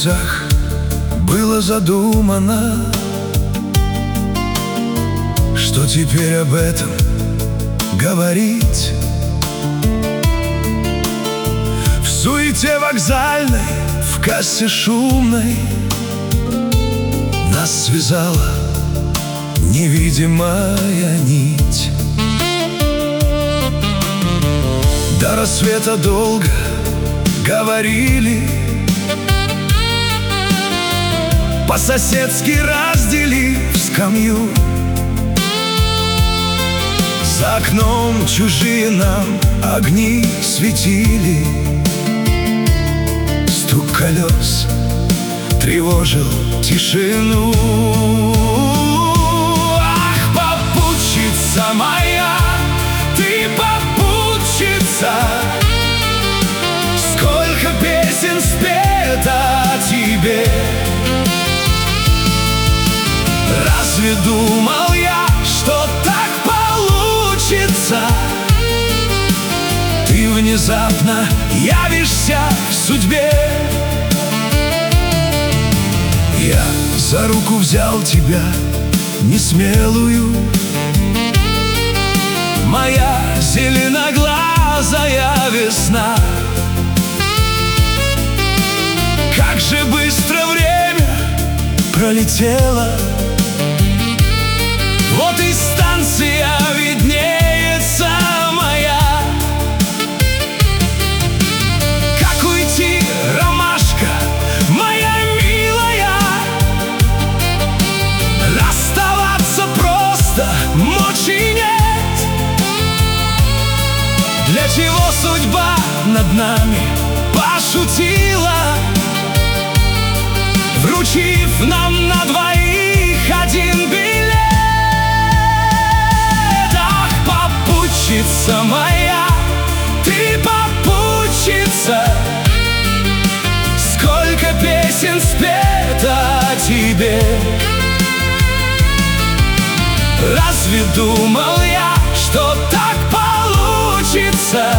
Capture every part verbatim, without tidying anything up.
небесах было задумано, что теперь об этом говорить. В суете вокзальной, в кассе шумной нас связала невидимая нить. До рассвета долго говорили, по-соседски разделив скамью. За окном чужие нам огни светили, стук колес тревожил тишину. Ах, попутчица моя, ты попутчица, сколько песен спето о тебе. Разве думал я, что так получится? Ты внезапно явишься в судьбе. Я за руку взял тебя, несмелую, моя зеленоглазая весна. Как же быстро время пролетело, вот и станция виднеется моя. Как уйти, ромашка моя милая? Расставаться просто мочи нет. Для чего судьба над нами пошутила, вручив нам на двоих один билет? Попутчица моя, ты попутчица, сколько песен спето о тебе. Разве думал я, что так получится?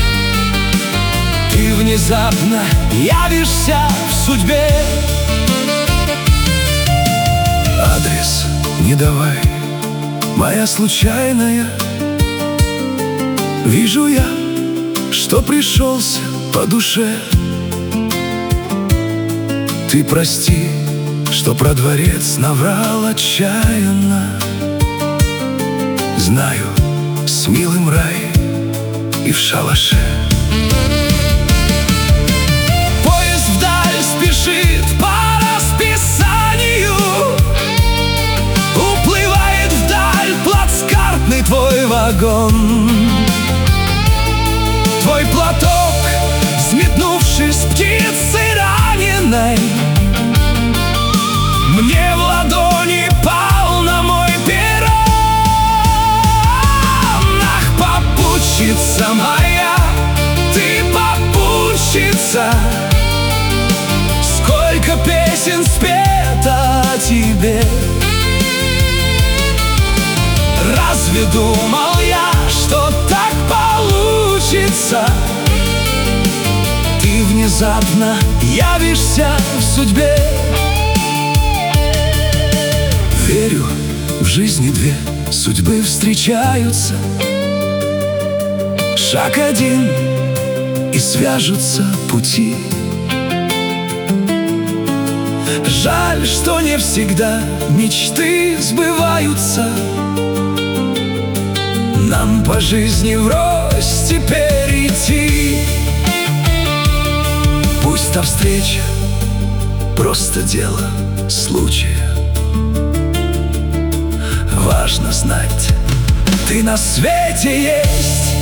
Ты внезапно явишься в судьбе. Адрес не давай, моя случайная. Вижу я, что пришелся по душе. Ты прости, что про дворец наврал отчаянно. Знаю, с милым рай и в шалаше. Поезд вдаль спешит по расписанию, уплывает вдаль плацкартный твой вагон. Твой платок, взметнувшись птицей раненой, мне в ладони пал на мой перрон. Ах, попутчица моя, ты попутчица, сколько песен спето о тебе. Разве думал я, что так получится? Ты внезапно явишься в судьбе. Верю, в жизни две судьбы встречаются, шаг один и свяжутся пути. Жаль, что не всегда мечты сбываются. Нам по жизни врозь теперь идти. Пусть та встреча просто дело случая. Важно знать, ты на свете есть.